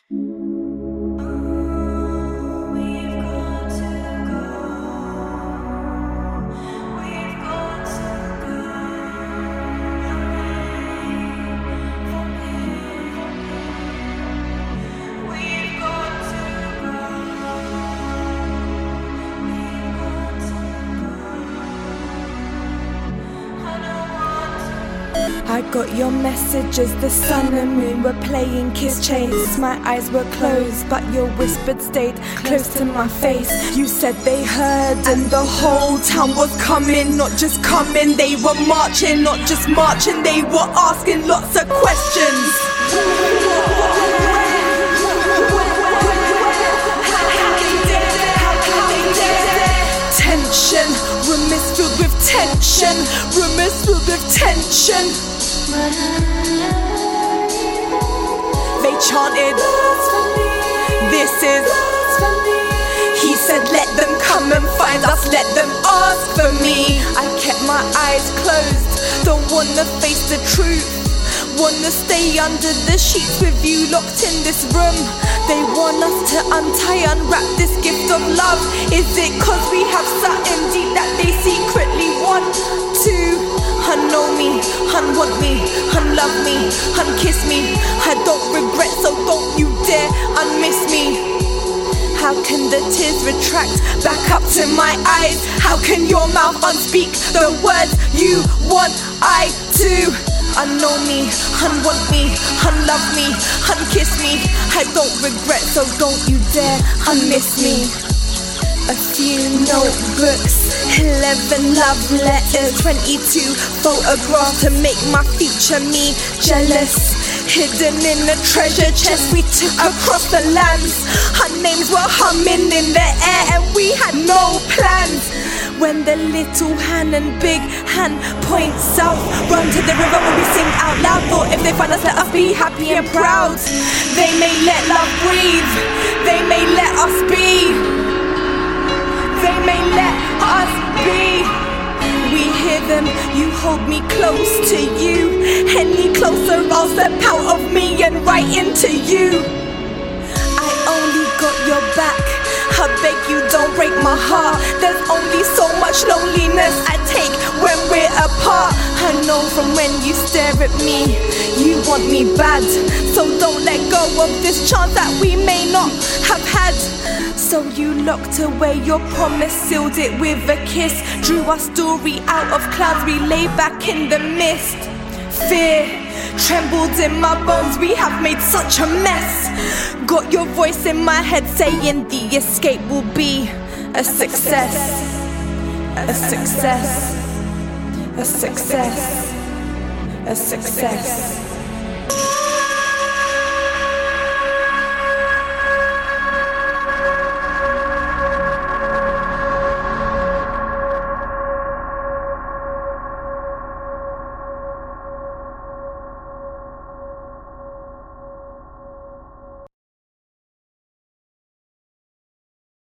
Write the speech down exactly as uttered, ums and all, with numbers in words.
I got your messages, the sun and moon were playing kiss chase. My eyes were closed, but your whispered stayed close to my face. You said they heard and the whole town was coming. Not just coming, they were marching. Not just marching, they were asking lots of questions. Tension, room is filled with tension. Room is filled with tension. They chanted, this is. He said, let them come and find us, let them ask for me. I kept my eyes closed, don't wanna face the truth. Wanna stay under the sheets with you locked in this room. They want us to untie, unwrap this gift of love. Is it cause we have something deep that they secretly want to? Hun know me, hun want me, hun love me, hun kiss me. I don't regret, so don't you dare unmiss me. How can the tears retract back up to my eyes? How can your mouth unspeak the words you want I to? Unknow me, hun want me, hun love me, hun kiss me. I don't regret, so don't you dare unmiss me. A few notebooks, eleven love letters, twenty-two photographs to make my future me jealous. Hidden in a treasure chest we took across the lands. Our names were humming in the air and we had no plans. When the little hand and big hand point south, run to the river when we sing out loud. Thought if they find us, let us be happy and proud. They may let love breathe, they may let us be. They may let us be. We hear them, you hold me close to you. Any closer I'll step out of me and right into you. I only got your back, I beg you don't break my heart. There's only so much loneliness I take when we're apart. I know from when you stare at me, you want me bad. So don't let go of this chance that we may not have had. So you locked away your promise, sealed it with a kiss. Drew our story out of clouds, we lay back in the mist. Fear trembled in my bones, we have made such a mess. Got your voice in my head saying the escape will be a success. A success. A success. A success.